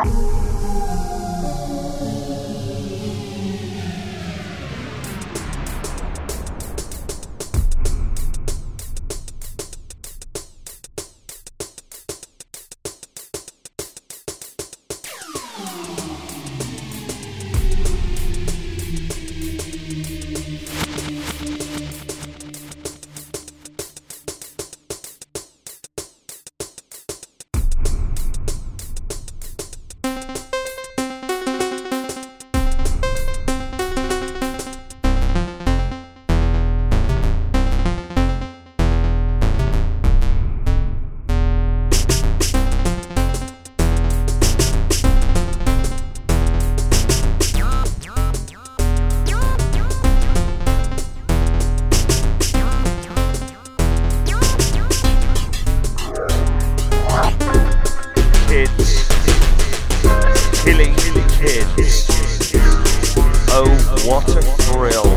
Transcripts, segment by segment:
Killing kids. Oh, what a thrill.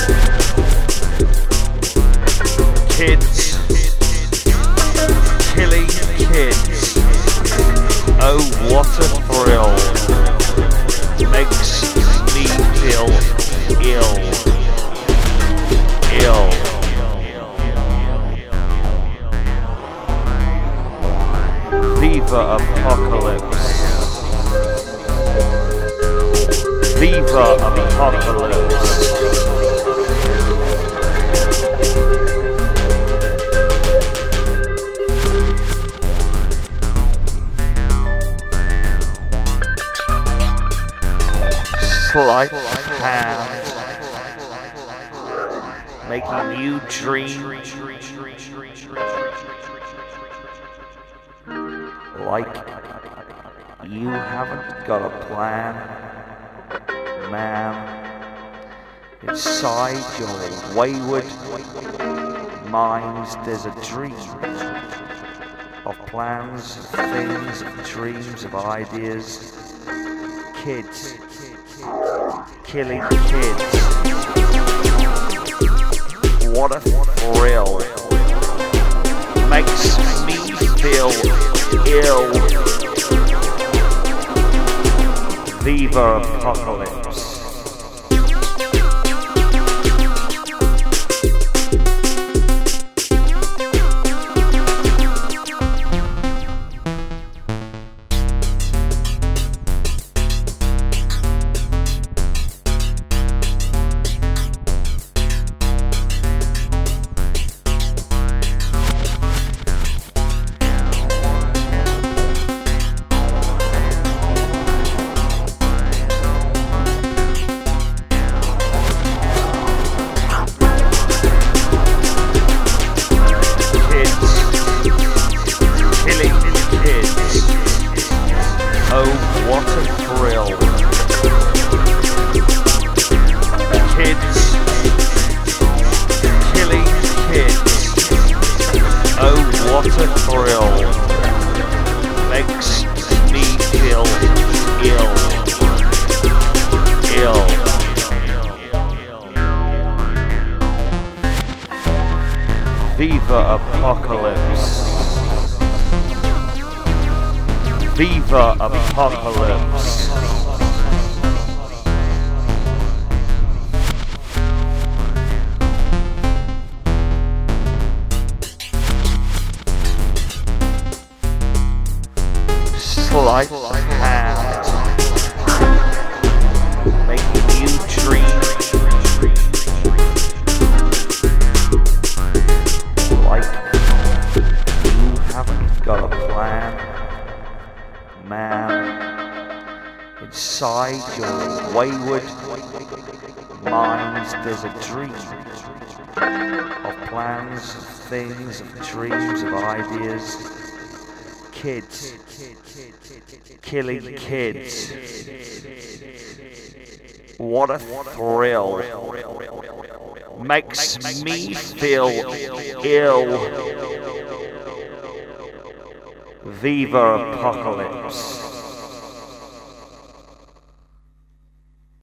Kids. Killing kids. Oh, what a thrill. Makes me feel ill. Viva Apocalypse. Viva Apocalypse. Sleight of hand, making you dream like you haven't got a plan, man. Inside your wayward mind there's a dream of plans, of things, of dreams, of ideas. Kids, killing kids. What a thrill. Makes me feel ill. Viva Apocalypse. Oh, what a thrill. Kids, killing kids. Oh, what a thrill. Makes me feel ill. Viva Apocalypse. Viva Apocalypse. Sleight of hand, making you dream like you haven't got a plan, man. Inside your wayward mind there's a dream of plans, of things, of dreams, of ideas. Kids, killing kids. What a thrill. Makes me feel ill. Viva Apocalypse.